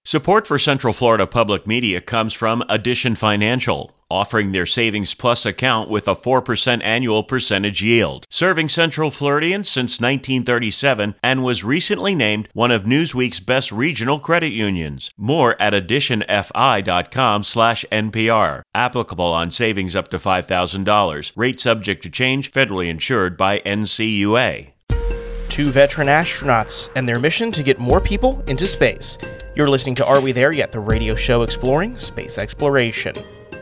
Support for Central Florida Public Media comes from Addition Financial, offering their Savings Plus account with a 4% annual percentage yield. Serving Central Floridians since 1937 and was recently named one of Newsweek's best regional credit unions. More at additionfi.com/NPR. Applicable on savings up to $5,000. Rate subject to change. Federally insured by NCUA. 2 veteran astronauts and their mission to get more people into space. You're listening to Are We There Yet?, the radio show exploring space exploration.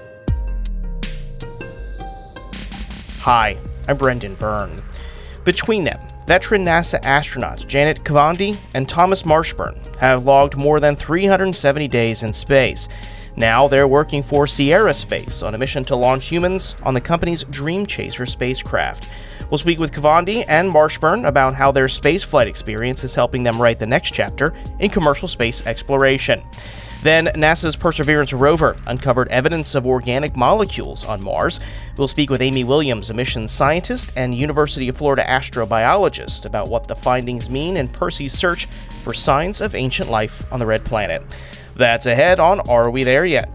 Hi, I'm Brendan Byrne. Between them, veteran NASA astronauts Janet Kavandi and Thomas Marshburn have logged more than 370 days in space. Now they're working for Sierra Space on a mission to launch humans on the company's Dream Chaser spacecraft. We'll speak with Kavandi and Marshburn about how their spaceflight experience is helping them write the next chapter in commercial space exploration. Then, NASA's Perseverance rover uncovered evidence of organic molecules on Mars. We'll speak with Amy Williams, a mission scientist and University of Florida astrobiologist, about what the findings mean in Percy's search for signs of ancient life on the Red Planet. That's ahead on Are We There Yet?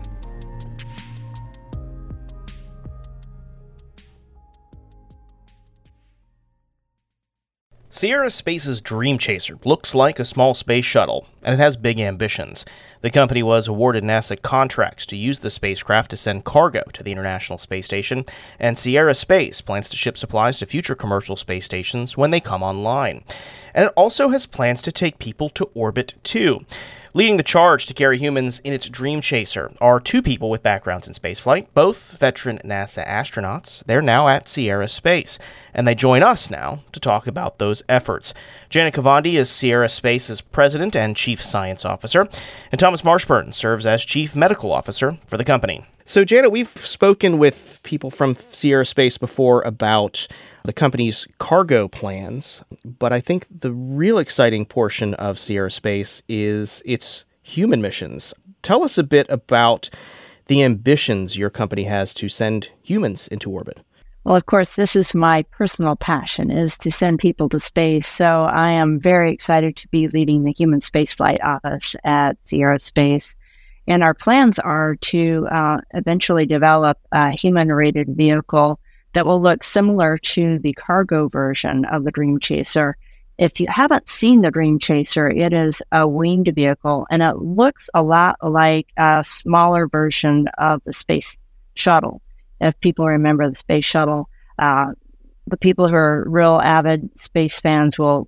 Sierra Space's Dream Chaser looks like a small space shuttle, and it has big ambitions. The company was awarded NASA contracts to use the spacecraft to send cargo to the International Space Station, and Sierra Space plans to ship supplies to future commercial space stations when they come online. And it also has plans to take people to orbit, too. Leading the charge to carry humans in its Dream Chaser are 2 people with backgrounds in spaceflight, both veteran NASA astronauts. They're now at Sierra Space, and they join us now to talk about those efforts. Janet Kavandi is Sierra Space's president and chief science officer, and Thomas Marshburn serves as chief medical officer for the company. So, Janet, we've spoken with people from Sierra Space before about the company's cargo plans, but I think the real exciting portion of Sierra Space is its human missions. Tell us a bit about the ambitions your company has to send humans into orbit. Well, of course, this is my personal passion, is to send people to space. So I am very excited to be leading the Human Spaceflight Office at Sierra Space. And our plans are to eventually develop a human-rated vehicle that will look similar to the cargo version of the Dream Chaser. If you haven't seen the Dream Chaser, it is a winged vehicle, and it looks a lot like a smaller version of the Space Shuttle. If people remember the Space Shuttle, the people who are real avid space fans will,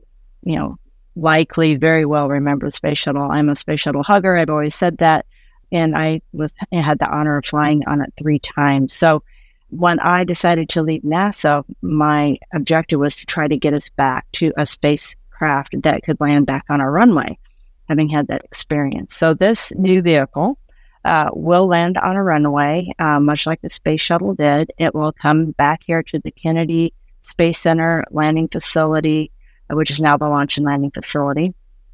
likely very well remember the Space Shuttle. I'm a Space Shuttle hugger. I've always said that, and I had the honor of flying on it 3 times. So when I decided to leave NASA, my objective was to try to get us back to a spacecraft that could land back on our runway, having had that experience. So this new vehicle will land on a runway, much like the Space Shuttle did. It will come back here to the Kennedy Space Center landing facility, which is now the Launch and Landing Facility.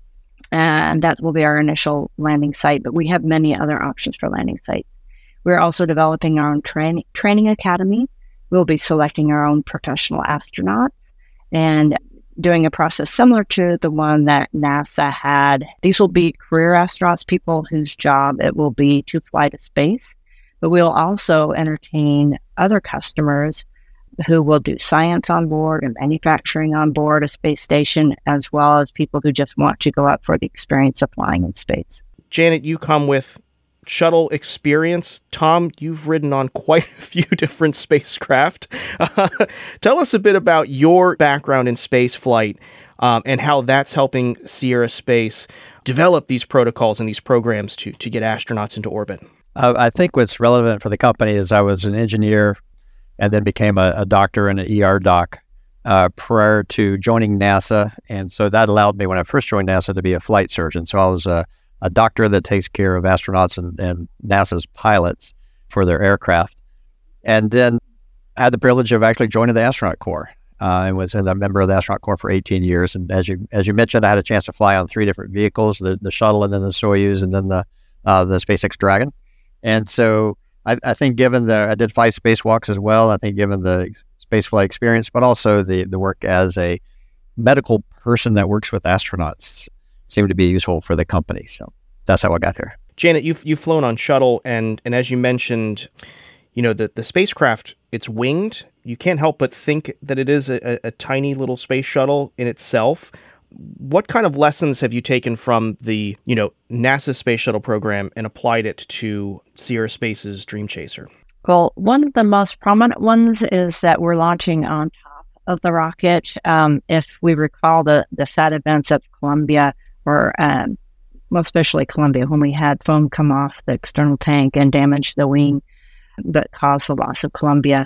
And that will be our initial landing site, but we have many other options for landing sites. We're also developing our own training academy. We'll be selecting our own professional astronauts and doing a process similar to the one that NASA had. These will be career astronauts, people whose job it will be to fly to space, but we'll also entertain other customers who will do science on board and manufacturing on board a space station, as well as people who just want to go up for the experience of flying in space. Janet, you come with shuttle experience. Tom, you've ridden on quite a few different spacecraft. Tell us a bit about your background in space flight and how that's helping Sierra Space develop these protocols and these programs to get astronauts into orbit. I think what's relevant for the company is I was an engineer and then became a doctor and an ER doc prior to joining NASA. And so that allowed me, when I first joined NASA, to be a flight surgeon. So I was a doctor that takes care of astronauts and NASA's pilots for their aircraft. And then I had the privilege of actually joining the astronaut corps and was a member of the astronaut corps for 18 years. And as you mentioned, I had a chance to fly on 3 different vehicles, the shuttle and then the Soyuz and then the SpaceX Dragon. And so I think given I did 5 spacewalks as well, I think given the spaceflight experience, but also the work as a medical person that works with astronauts seemed to be useful for the company. So that's how I got here. Janet, you've flown on shuttle, and as you mentioned, the spacecraft, it's winged. You can't help but think that it is a tiny little space shuttle in itself. What kind of lessons have you taken from the, NASA Space Shuttle program and applied it to Sierra Space's Dream Chaser? Well, one of the most prominent ones is that we're launching on top of the rocket. If we recall the sad events of Columbia, or well, especially Columbia, when we had foam come off the external tank and damage the wing that caused the loss of Columbia,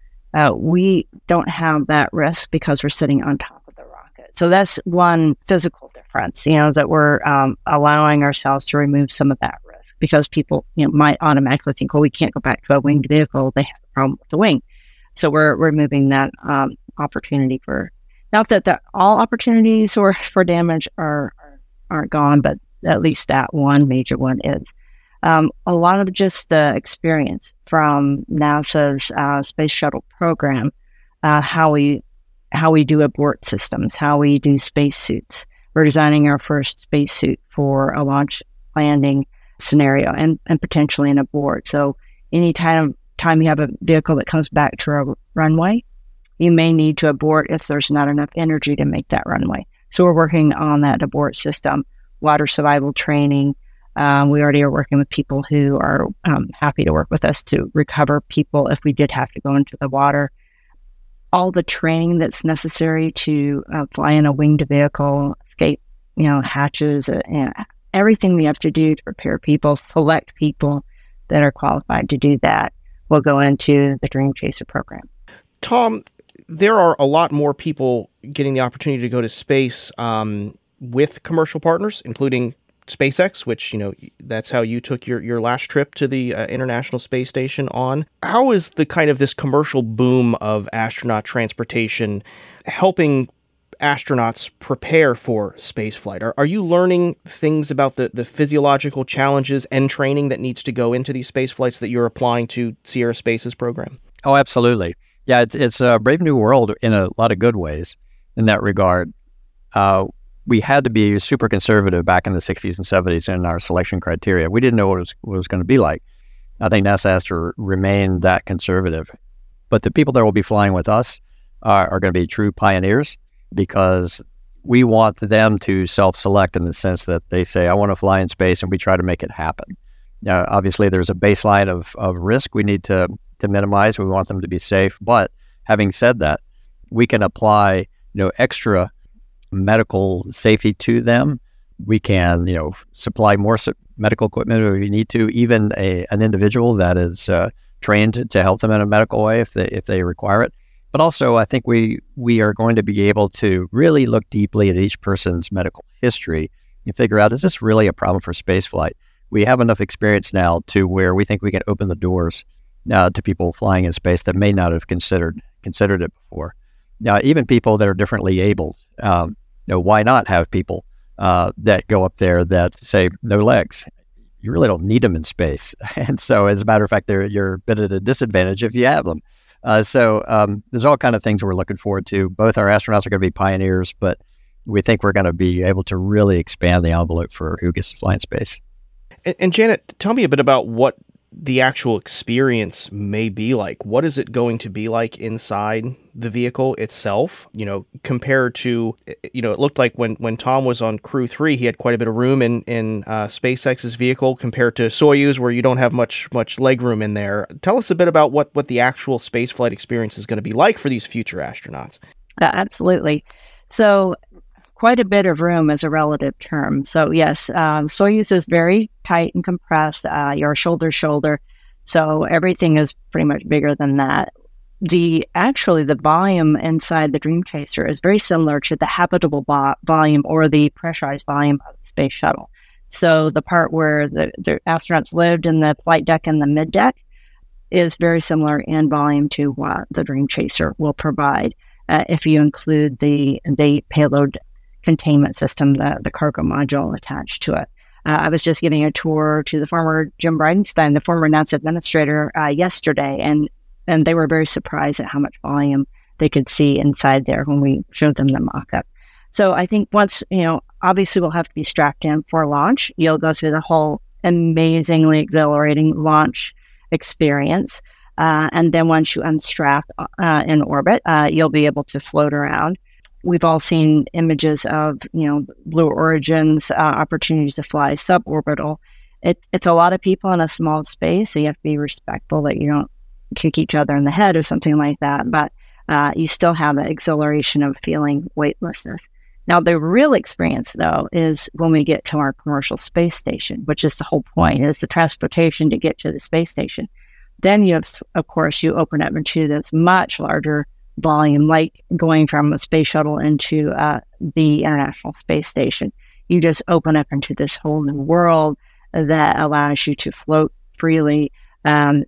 we don't have that risk because we're sitting on top of the rocket. So that's one physical difference, that we're allowing ourselves to remove some of that risk, because people, might automatically think, well, we can't go back to a winged vehicle. They have a problem with the wing. So we're removing that opportunity for, not that all opportunities for damage aren't gone, but at least that one major one is. A lot of just the experience from NASA's Space Shuttle program, how we do abort systems, how we do spacesuits. We're designing our first spacesuit for a launch landing scenario and potentially an abort. So any time you have a vehicle that comes back to a runway, you may need to abort if there's not enough energy to make that runway. So we're working on that abort system, water survival training. We already are working with people who are happy to work with us to recover people if we did have to go into the water. All the training that's necessary to fly in a winged vehicle, escape, hatches, everything we have to do to prepare people, select people that are qualified to do that, will go into the Dream Chaser program. Tom, there are a lot more people getting the opportunity to go to space with commercial partners, including SpaceX, which, that's how you took your last trip to the International Space Station on. How is the kind of this commercial boom of astronaut transportation helping astronauts prepare for spaceflight? Are you learning things about the physiological challenges and training that needs to go into these space flights that you're applying to Sierra Space's program? Oh, absolutely. Yeah, it's a brave new world in a lot of good ways in that regard. We had to be super conservative back in the 60s and 70s in our selection criteria. We didn't know what it was going to be like. I think NASA has to remain that conservative. But the people that will be flying with us are going to be true pioneers, because we want them to self-select in the sense that they say, I want to fly in space, and we try to make it happen. Now, obviously, there's a baseline of risk we need to minimize. We want them to be safe. But having said that, we can apply extra medical safety to them. We can, supply more medical equipment if we need to, even an individual that is trained to help them in a medical way if they require it. But also, I think we are going to be able to really look deeply at each person's medical history and figure out, is this really a problem for spaceflight? We have enough experience now to where we think we can open the doors to people flying in space that may not have considered it before. Now, even people that are differently abled, why not have people that go up there that say no legs? You really don't need them in space. And so, as a matter of fact, you're a bit at a disadvantage if you have them. So there's all kind of things we're looking forward to. Both our astronauts are going to be pioneers, but we think we're going to be able to really expand the envelope for who gets to fly in space. And Janet, tell me a bit about what the actual experience may be like. What is it going to be like inside the vehicle itself? Compared to, it looked like when Tom was on Crew 3, he had quite a bit of room in SpaceX's vehicle compared to Soyuz, where you don't have much leg room in there. Tell us a bit about what the actual spaceflight experience is going to be like for these future astronauts. Absolutely. So quite a bit of room is a relative term. So yes, Soyuz is very tight and compressed. You're shoulder to shoulder. So everything is pretty much bigger than that. The volume inside the Dream Chaser is very similar to the habitable volume or the pressurized volume of the space shuttle. So the part where the astronauts lived in the flight deck and the mid deck is very similar in volume to what the Dream Chaser will provide. If you include the payload containment system, the cargo module attached to it. I was just giving a tour to the former Jim Bridenstine, the former NASA administrator, yesterday, and they were very surprised at how much volume they could see inside there when we showed them the mock-up. So I think once, obviously will have to be strapped in for launch. You'll go through the whole amazingly exhilarating launch experience. And then once you unstrap in orbit, you'll be able to float around. We've all seen images of, Blue Origin's opportunities to fly suborbital. It's a lot of people in a small space, so you have to be respectful that you don't kick each other in the head or something like that. But you still have that exhilaration of feeling weightlessness. Now, the real experience, though, is when we get to our commercial space station, which is the whole point, is the transportation to get to the space station. Then you open up into this much larger volume, like going from a space shuttle into the International Space Station. You just open up into this whole new world that allows you to float freely and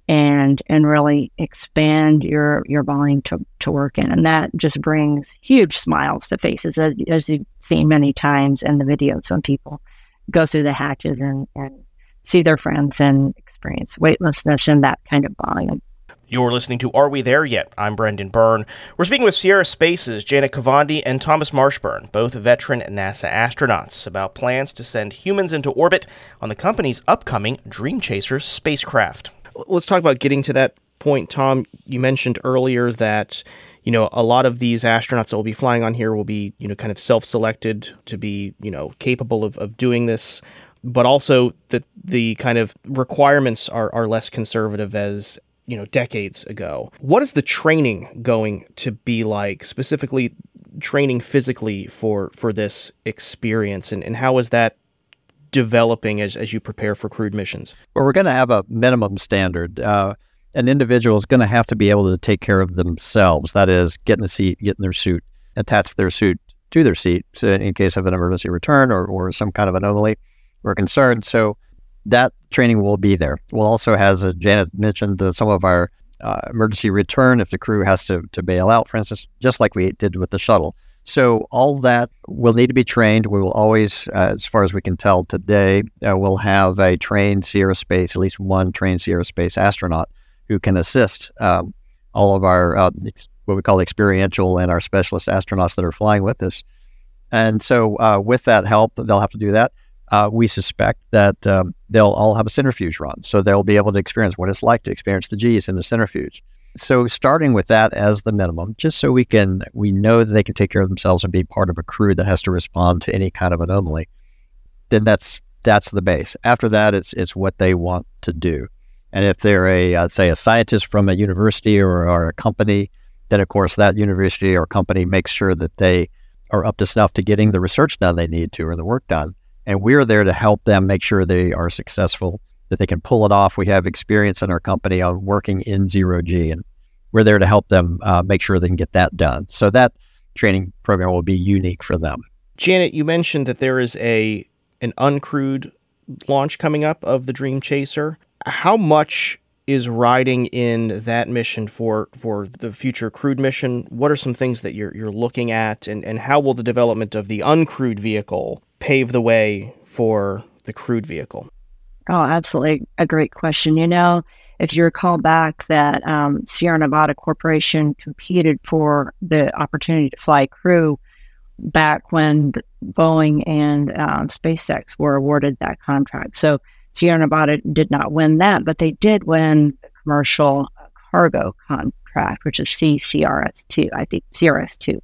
really expand your volume to work in. And that just brings huge smiles to faces, as you've seen many times in the videos when people go through the hatches and see their friends and experience weightlessness in that kind of volume. You're listening to Are We There Yet? I'm Brendan Byrne. We're speaking with Sierra Space's Janet Kavandi and Thomas Marshburn, both veteran NASA astronauts, about plans to send humans into orbit on the company's upcoming Dream Chaser spacecraft. Let's talk about getting to that point, Tom. You mentioned earlier that, a lot of these astronauts that will be flying on here will be, kind of self-selected to be, capable of doing this, but also that the kind of requirements are less conservative as decades ago. What is the training going to be like, specifically training physically for this experience, and how is that developing as you prepare for crewed missions? Well, we're going to have a minimum standard. An individual is going to have to be able to take care of themselves. That is, get in the seat, get in their suit, attach their suit to their seat, so in case of an emergency return or some kind of anomaly or concern. So that training will be there. We'll also, as Janet mentioned, some of our emergency return if the crew has to bail out, for instance, just like we did with the shuttle. So all that will need to be trained. We will always, as far as we can tell today, we'll have a trained Sierra Space, at least one trained Sierra Space astronaut who can assist all of our, what we call experiential and our specialist astronauts that are flying with us. And so with that help, they'll have to do that. We suspect that they'll all have a centrifuge run, so they'll be able to experience what it's like to experience the G's in the centrifuge. So starting with that as the minimum, just so we know that they can take care of themselves and be part of a crew that has to respond to any kind of anomaly, then that's the base. After that, it's what they want to do. And if they're say a scientist from a university or a company, then of course that university or company makes sure that they are up to snuff to getting the research done they need to or the work done. And we're there to help them make sure they are successful, that they can pull it off. We have experience in our company on working in zero-G, and we're there to help them make sure they can get that done. So that training program will be unique for them. Janet, you mentioned that there is an uncrewed launch coming up of the Dream Chaser. How much is riding in that mission for the future crewed mission? What are some things that you're looking at, and how will the development of the uncrewed vehicle pave the way for the crewed vehicle? Oh, absolutely. A great question. If you recall back that Sierra Nevada Corporation competed for the opportunity to fly crew back when Boeing and SpaceX were awarded that contract. So Sierra Nevada did not win that, but they did win the commercial cargo contract, which is CRS-2, I think, CRS-2.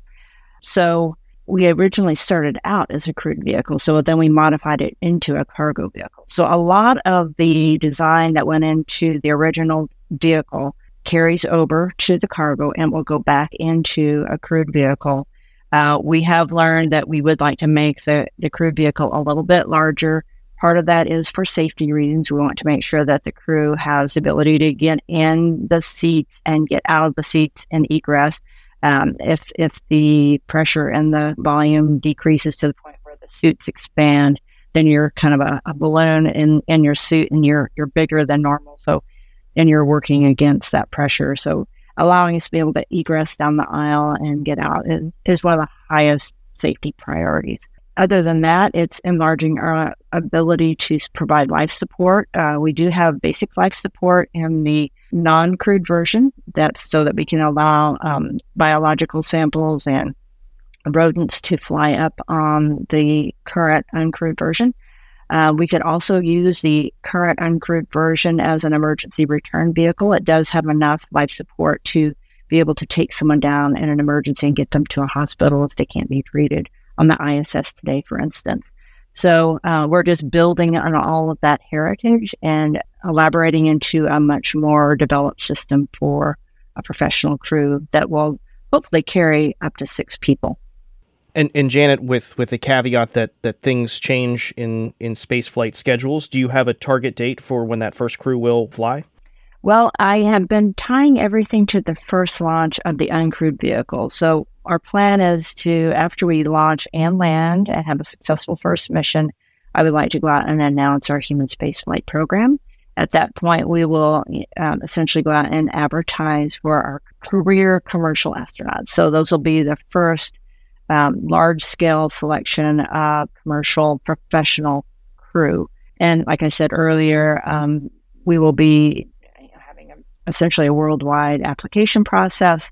So we originally started out as a crewed vehicle, so then we modified it into a cargo vehicle. So a lot of the design that went into the original vehicle carries over to the cargo and will go back into a crewed vehicle. We have learned that we would like to make the crewed vehicle a little bit larger. Part of that is for safety reasons. We want to make sure that the crew has the ability to get in the seats and get out of the seats and egress. If the pressure and the volume decreases to the point where the suits expand, then you're kind of a balloon in your suit, and you're bigger than normal. So, and you're working against that pressure. So allowing us to be able to egress down the aisle and get out is one of the highest safety priorities. Other than that, it's enlarging our ability to provide life support. We do have basic life support in the non-crewed version. That's so that we can allow biological samples and rodents to fly up on the current uncrewed version. We could also use the current uncrewed version as an emergency return vehicle. It does have enough life support to be able to take someone down in an emergency and get them to a hospital if they can't be treated on the ISS today, for instance. So we're just building on all of that heritage and elaborating into a much more developed system for a professional crew that will hopefully carry up to 6 people. And Janet, with the caveat that things change in spaceflight schedules, do you have a target date for when that first crew will fly? Well, I have been tying everything to the first launch of the uncrewed vehicle. So our plan is to, after we launch and land and have a successful first mission, I would like to go out and announce our human spaceflight program. At that point, we will essentially go out and advertise for our career commercial astronauts. So those will be the first large-scale selection of commercial professional crew. And like I said earlier, we will be having essentially a worldwide application process.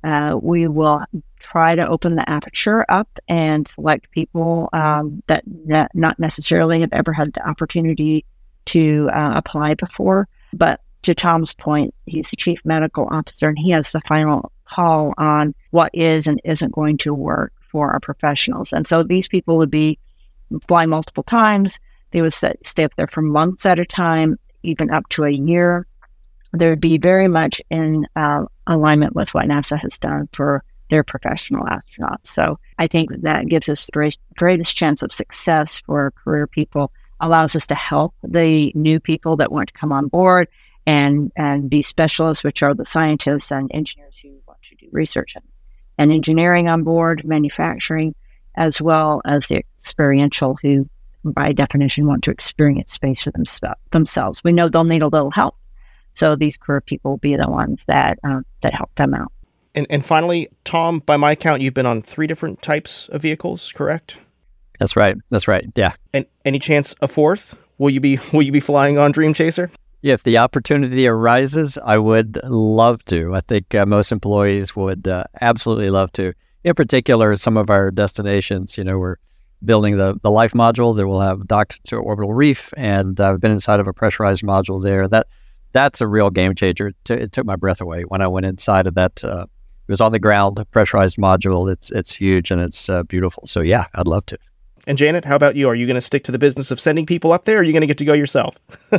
We will try to open the aperture up and select people that not necessarily have ever had the opportunity to apply before. But to Tom's point, he's the chief medical officer, and he has the final call on what is and isn't going to work for our professionals. And so these people would be fly multiple times. They would stay up there for months at a time, even up to a year. They would be very much in alignment with what NASA has done for their professional astronauts. So I think that gives us the greatest chance of success for career people, allows us to help the new people that want to come on board and be specialists, which are the scientists and engineers who want to do research and engineering on board, manufacturing, as well as the experiential who, by definition, want to experience space for themselves. We know they'll need a little help. So these career people will be the ones that help them out. And finally, Tom, by my count, you've been on 3 different types of vehicles, correct? That's right. Yeah. And any chance a 4th? Will you be flying on Dream Chaser? If the opportunity arises, I would love to. I think most employees would absolutely love to. In particular, some of our destinations, we're building the Life module that will have docked to orbital reef, and I've been inside of a pressurized module there. That's a real game changer. It took my breath away when I went inside of that. It was on the ground, pressurized module. It's huge and it's beautiful. So yeah, I'd love to. And Janet, how about you? Are you going to stick to the business of sending people up there, or are you going to get to go yourself?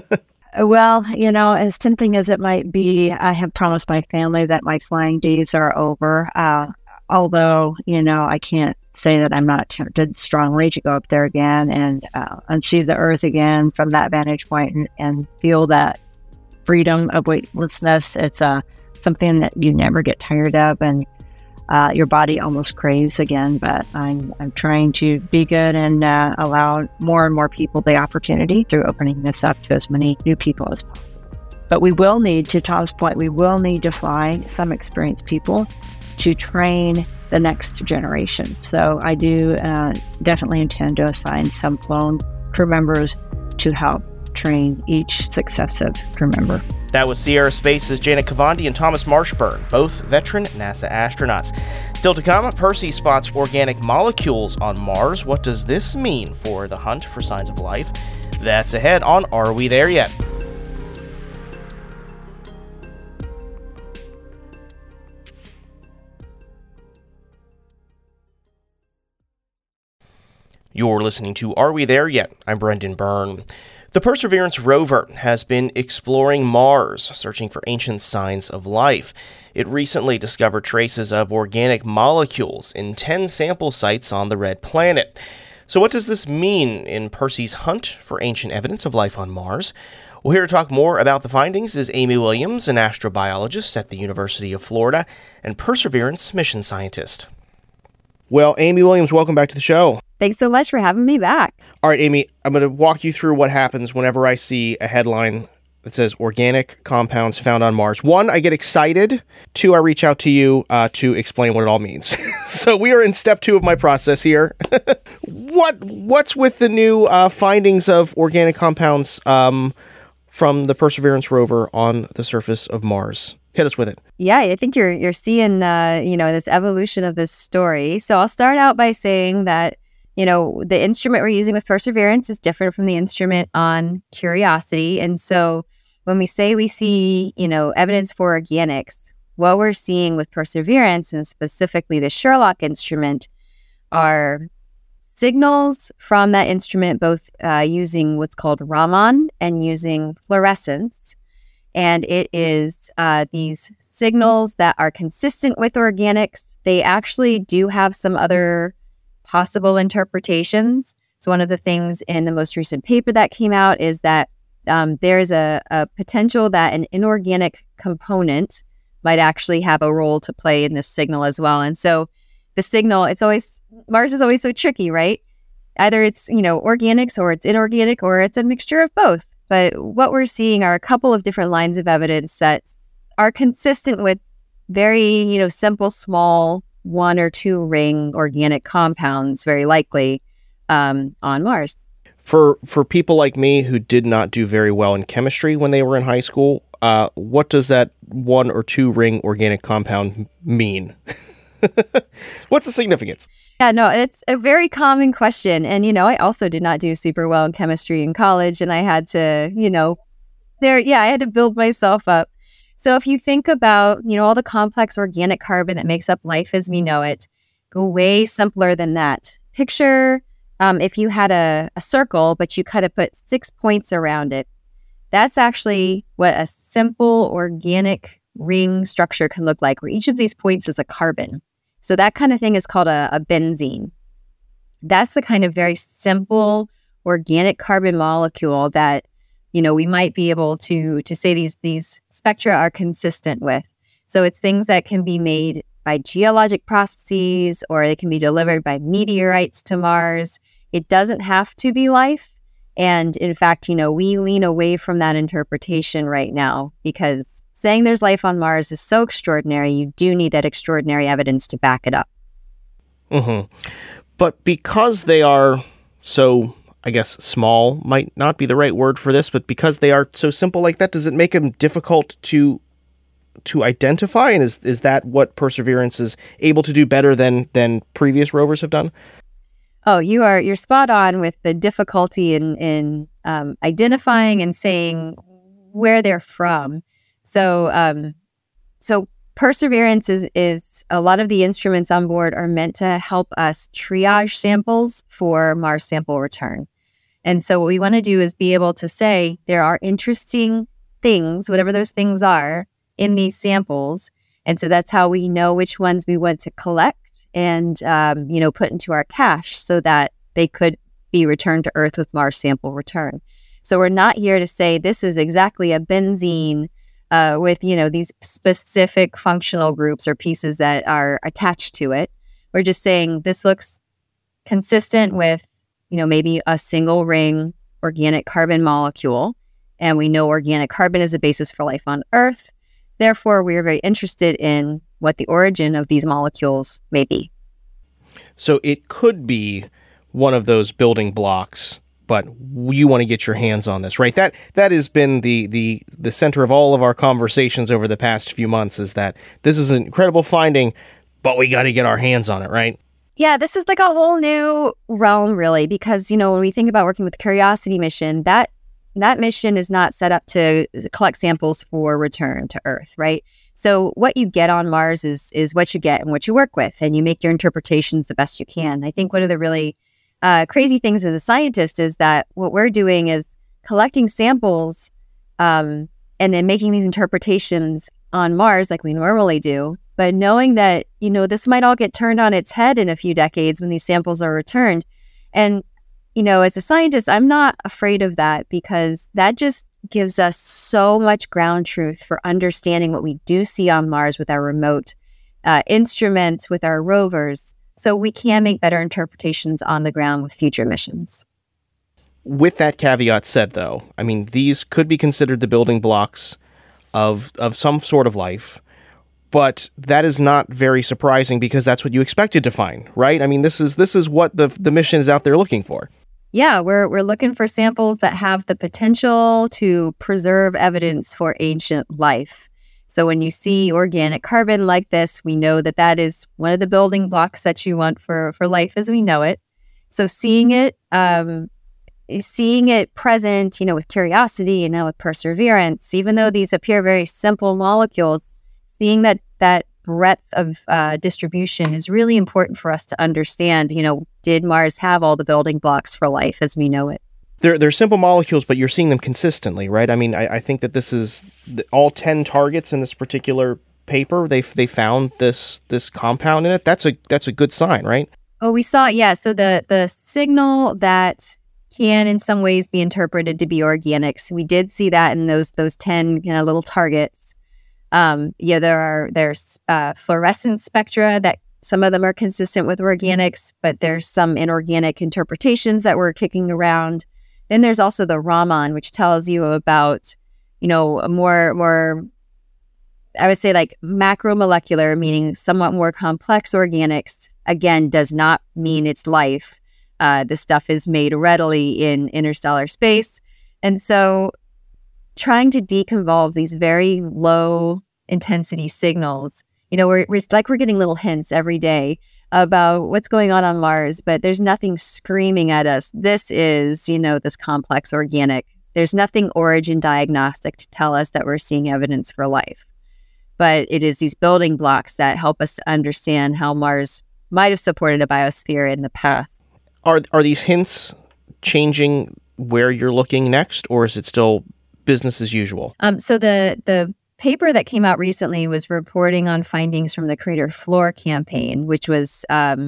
Well, as tempting as it might be, I have promised my family that my flying days are over. Although, I can't say that I'm not tempted strongly to go up there again and see the Earth again from that vantage point and feel that freedom of weightlessness. It's something that you never get tired of, and your body almost craves again. But I'm trying to be good and allow more and more people the opportunity through opening this up to as many new people as possible. But we will need, to Tom's point, we will need to fly some experienced people to train the next generation. So I do definitely intend to assign some flown crew members to help train each successive crew member. That was Sierra Space's Janet Kavandi and Thomas Marshburn, both veteran NASA astronauts. Still to come, Percy spots organic molecules on Mars. What does this mean for the hunt for signs of life? That's ahead on Are We There Yet? You're listening to Are We There Yet? I'm Brendan Byrne. The Perseverance rover has been exploring Mars, searching for ancient signs of life. It recently discovered traces of organic molecules in 10 sample sites on the Red Planet. So what does this mean in Percy's hunt for ancient evidence of life on Mars? Well, here to talk more about the findings is Amy Williams, an astrobiologist at the University of Florida and Perseverance mission scientist. Well, Amy Williams, welcome back to the show. Thanks so much for having me back. All right, Amy, I'm going to walk you through what happens whenever I see a headline that says organic compounds found on Mars. 1, I get excited. 2, I reach out to you to explain what it all means. So we are in step 2 of my process here. What's with the new findings of organic compounds from the Perseverance rover on the surface of Mars? Hit us with it. Yeah, I think you're seeing this evolution of this story. So I'll start out by saying that the instrument we're using with Perseverance is different from the instrument on Curiosity, and so when we say we see evidence for organics, what we're seeing with Perseverance and specifically the Sherlock instrument are signals from that instrument, both using what's called Raman and using fluorescence. And it is these signals that are consistent with organics. They actually do have some other possible interpretations. So one of the things in the most recent paper that came out is that there's a potential that an inorganic component might actually have a role to play in this signal as well. And so the signal, Mars is always so tricky, right? Either it's, organics or it's inorganic or it's a mixture of both. But what we're seeing are a couple of different lines of evidence that are consistent with very, simple, small 1 or 2 ring organic compounds, very likely on Mars. For people like me who did not do very well in chemistry when they were in high school, what does that 1 or 2 ring organic compound mean? What's the significance? Yeah, no, it's a very common question. And, I also did not do super well in chemistry in college. And I had to, I had to build myself up. So if you think about, all the complex organic carbon that makes up life as we know it, go way simpler than that. Picture if you had a circle, but you kind of put 6 points around it. That's actually what a simple organic ring structure can look like, where each of these points is a carbon. So that kind of thing is called a benzene. That's the kind of very simple organic carbon molecule that, we might be able to say these spectra are consistent with. So it's things that can be made by geologic processes, or they can be delivered by meteorites to Mars. It doesn't have to be life. And in fact, we lean away from that interpretation right now because saying there's life on Mars is so extraordinary. You do need that extraordinary evidence to back it up. Mm-hmm. But because they are so, I guess, small might not be the right word for this, but because they are so simple like that, does it make them difficult to identify? And is that what Perseverance is able to do better than previous rovers have done? Oh, you're spot on with the difficulty in identifying and saying where they're from. So Perseverance is a lot of the instruments on board are meant to help us triage samples for Mars sample return. And so what we want to do is be able to say there are interesting things, whatever those things are, in these samples. And so that's how we know which ones we want to collect and, put into our cache so that they could be returned to Earth with Mars sample return. So we're not here to say this is exactly a benzene with, these specific functional groups or pieces that are attached to it. We're just saying this looks consistent with, maybe a single ring organic carbon molecule. And we know organic carbon is a basis for life on Earth. Therefore, we are very interested in what the origin of these molecules may be. So it could be one of those building blocks, but you want to get your hands on this, right? That has been the center of all of our conversations over the past few months, is that this is an incredible finding, but we got to get our hands on it, right? Yeah, this is like a whole new realm, really, because, when we think about working with the Curiosity mission, that mission is not set up to collect samples for return to Earth, right? So what you get on Mars is what you get and what you work with, and you make your interpretations the best you can. I think one of the really crazy things as a scientist is that what we're doing is collecting samples and then making these interpretations on Mars like we normally do, but knowing that, this might all get turned on its head in a few decades when these samples are returned. And, as a scientist, I'm not afraid of that because that just gives us so much ground truth for understanding what we do see on Mars with our remote instruments, with our rovers, so we can make better interpretations on the ground with future missions. With that caveat said, though, I mean, these could be considered the building blocks of some sort of life, but that is not very surprising because that's what you expected to find, right? I mean, this is what the mission is out there looking for. Yeah, we're looking for samples that have the potential to preserve evidence for ancient life. So when you see organic carbon like this, we know that that is one of the building blocks that you want for life as we know it. So seeing it present, with curiosity and now with perseverance, even though these appear very simple molecules, seeing that breadth of distribution is really important for us to understand, did Mars have all the building blocks for life as we know it? They're simple molecules, but you're seeing them consistently, right? I mean, I think that this is all 10 targets in this particular paper. They found this compound in it. That's a good sign, right? Oh, we saw, yeah. So the signal that can in some ways be interpreted to be organics, we did see that in those 10 little targets. There's fluorescence spectra that some of them are consistent with organics, but there's some inorganic interpretations that were kicking around. Then there's also the Raman, which tells you about, more, I would say like macromolecular, meaning somewhat more complex organics. Again, does not mean it's life. The stuff is made readily in interstellar space. And so trying to deconvolve these very low intensity signals, we're getting little hints every day about what's going on Mars, but there's nothing screaming at us. This is, this complex organic. There's nothing origin diagnostic to tell us that we're seeing evidence for life. But it is these building blocks that help us to understand how Mars might have supported a biosphere in the past. Are these hints changing where you're looking next, or is it still business as usual? So the paper that came out recently was reporting on findings from the Crater Floor campaign, which was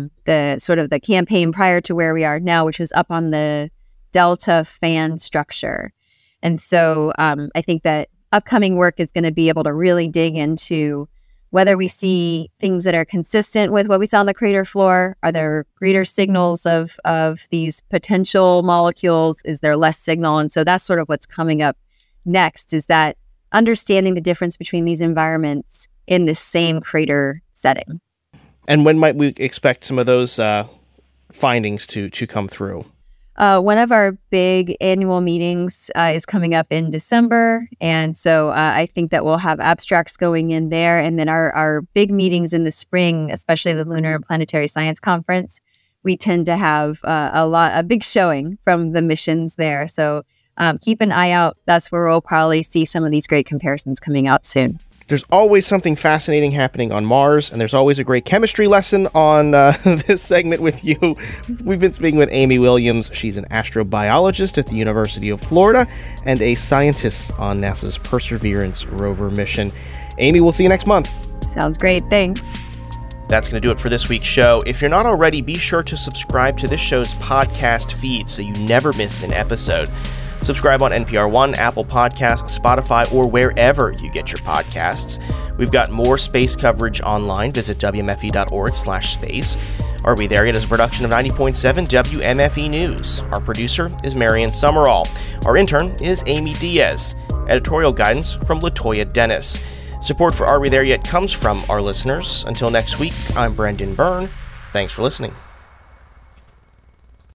the campaign prior to where we are now, which was up on the delta fan structure. And so I think that upcoming work is going to be able to really dig into whether we see things that are consistent with what we saw on the crater floor. Are there greater signals of these potential molecules? Is there less signal? And so that's sort of what's coming up next, is that understanding the difference between these environments in the same crater setting. And when might we expect some of those findings to come through? One of our big annual meetings is coming up in December. And so I think that we'll have abstracts going in there. And then our big meetings in the spring, especially the Lunar and Planetary Science Conference, we tend to have a big showing from the missions there. So keep an eye out. That's where we'll probably see some of these great comparisons coming out soon. There's always something fascinating happening on Mars, and there's always a great chemistry lesson on this segment with you. We've been speaking with Amy Williams. She's an astrobiologist at the University of Florida and a scientist on NASA's Perseverance rover mission. Amy, we'll see you next month. Sounds great. Thanks. That's going to do it for this week's show. If you're not already, be sure to subscribe to this show's podcast feed so you never miss an episode. Subscribe on NPR One, Apple Podcasts, Spotify, or wherever you get your podcasts. We've got more space coverage online. Visit wmfe.org/space. Are We There Yet is a production of 90.7 WMFE News. Our producer is Marian Summerall. Our intern is Amy Diaz. Editorial guidance from Latoya Dennis. Support for Are We There Yet comes from our listeners. Until next week, I'm Brendan Byrne. Thanks for listening.